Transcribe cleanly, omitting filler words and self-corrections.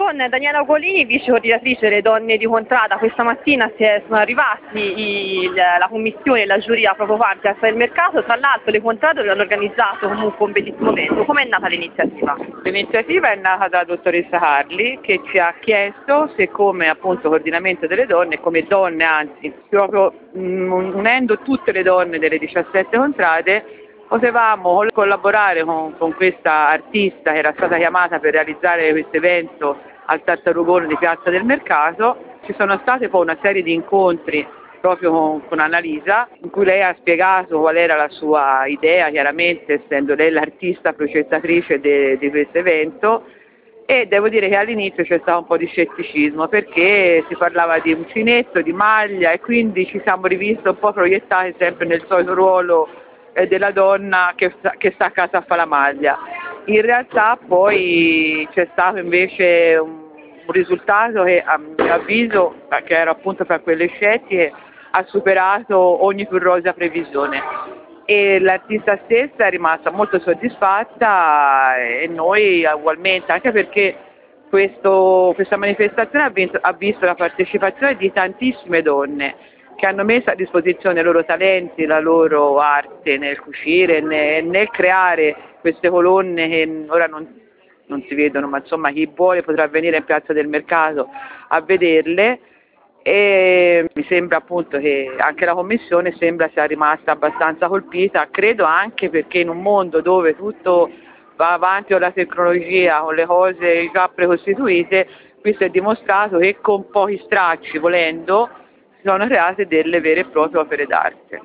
con Daniela Ugolini, vice coordinatrice delle donne di Contrada. Questa mattina sono arrivati la commissione e la giuria proprio parte del mercato. Tra l'altro le Contrade hanno organizzato comunque un bellissimo evento. Com'è nata l'iniziativa? L'iniziativa è nata dalla dottoressa Harley, che ci ha chiesto se come appunto coordinamento delle donne, come donne anzi, proprio unendo tutte le donne delle 17 Contrade, potevamo collaborare con questa artista che era stata chiamata per realizzare questo evento al Tartarugone di Piazza del Mercato. Ci sono state poi una serie di incontri proprio con Annalisa, in cui lei ha spiegato qual era la sua idea, chiaramente essendo lei l'artista progettatrice di questo evento, e devo dire che all'inizio c'è stato un po' di scetticismo perché si parlava di uncinetto, di maglia, e quindi ci siamo rivisti un po' proiettati sempre nel solito ruolo della donna che sta a casa a fare la maglia. In realtà poi c'è stato invece un risultato che a mio avviso, che era appunto fra quelle scettiche, ha superato ogni più rosea previsione, e l'artista stessa è rimasta molto soddisfatta e noi ugualmente, anche perché questa manifestazione ha visto la partecipazione di tantissime donne che hanno messo a disposizione i loro talenti, la loro arte nel cucire, nel creare queste colonne che ora non si vedono, ma insomma chi vuole potrà venire in Piazza del Mercato a vederle, e mi sembra appunto che anche la Commissione sembra sia rimasta abbastanza colpita, credo anche perché in un mondo dove tutto va avanti con la tecnologia, con le cose già precostituite, qui si è dimostrato che con pochi stracci, volendo, si sono create delle vere e proprie opere d'arte.